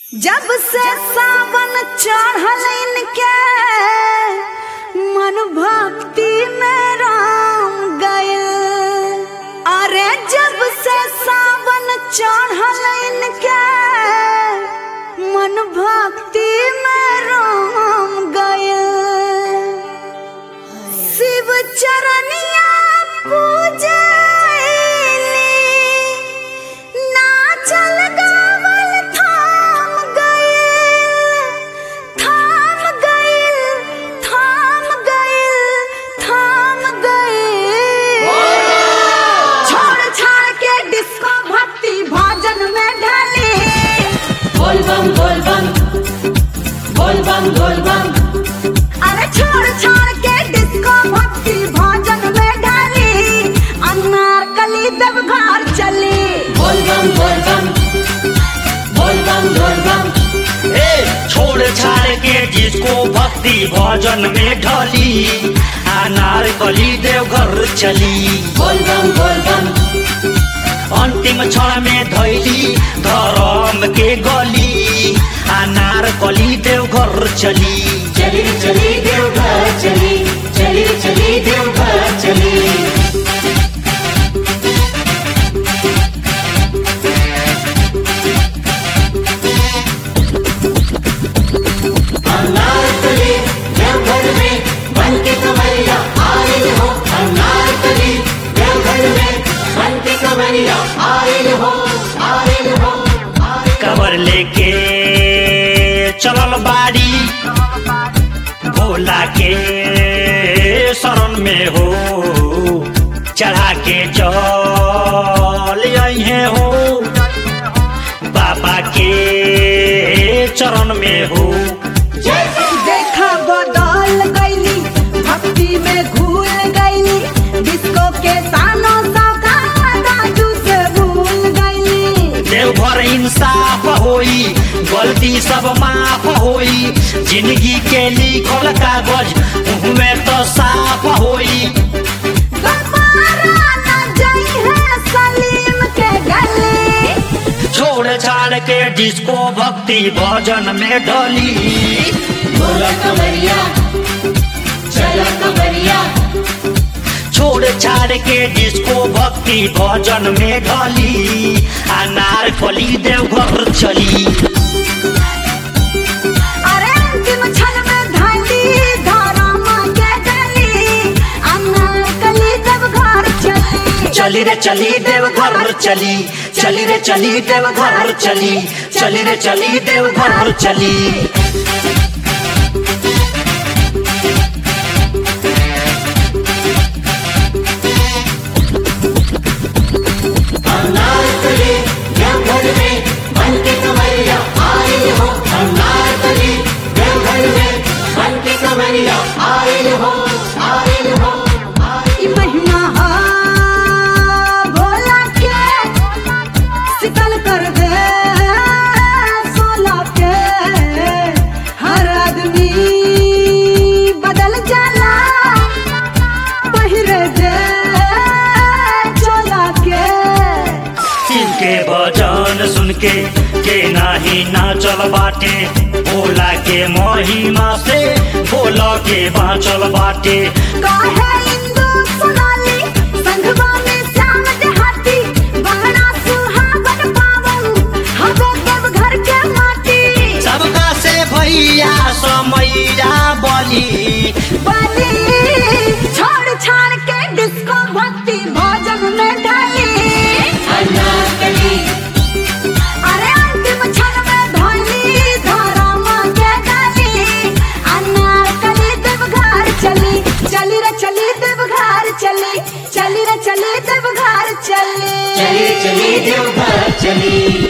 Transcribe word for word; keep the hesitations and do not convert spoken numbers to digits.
जब से सावन चढ़ल इनके मन भक्ति में राम गए। अरे जब से सावन चढ़ल इनके मन भक्ति में राम गए। शिव चरनिया पूजे अरे छोड़ छोड़ के डिस्को भक्ति भजन में ढाली अनारकली देवघर चली। बोल बम बोल बम बोल बम बोल बम। ए छोड़ छाड़ के डिस्को भक्ति भजन में ढाली अनारकली देवघर चली। बोल बम बोल बम। अंतिम क्षण में धैली धर्म के गली अनारकली देवघर चली। चली चली देवघर चली चली चली देवघर चली। अनारकली देवघर में बन के कमरिया आए हो। अनारकली देवघर में बन के कमरिया आए हो आए हो। कवर लेके चलल बाड़ी भोला के शरण में हो। चढ़ा के जल अइहे हो बाबा के चरण में हो। देखा बदल गईली भक्ति में घुल गईली डिस्को के सानो दादू से भूल गईली। देवघर इंसाफ होई गलती सब माफ होई जिंदगी के लिखल कागज में तो साफ होई। सलीम के गली छोड़ छाड़ के डिस्को भक्ति भजन में ढली। बोला कमरिया चला कमरिया। छोड़ छाड़ के डिस्को भक्ति भजन में ढली अनारकली देवघर चली। अरे अंतिम क्षण में ढाली धर्म के गली अनारकली देवघर चली। चली रे चली देवघर चली चली रे चली देवघर चली चली रे चली देवघर चली। अनारकली देवघर में बन के कमरिया आए हो। अनारकली देवघर में बन के कमरिया आए हो आए हो। महिमा भोला के शीतल कर दे सोला के हर आदमी बदल जाला पहिरे दे चोला के। शिव के भजन सुन के के नाही नाचल बाटे भोला के महिमा से भोला के बाँचल बाटे। काहे इंदु सोनाली संगवा में श्याम देहाती बहना सुहागन पावन हवे देवघर के माटी। सबका से भैया समैया बली बली छोड़ छाड़ के डिस्को भक्ति भजन में ढाली अनारकली। अरे अंतिम क्षण में धोली धर्म के गली अनारकली देवघर चली। चली रे चली देवघर चली चली रे चली देवघर चली। चली चली देवघर चली।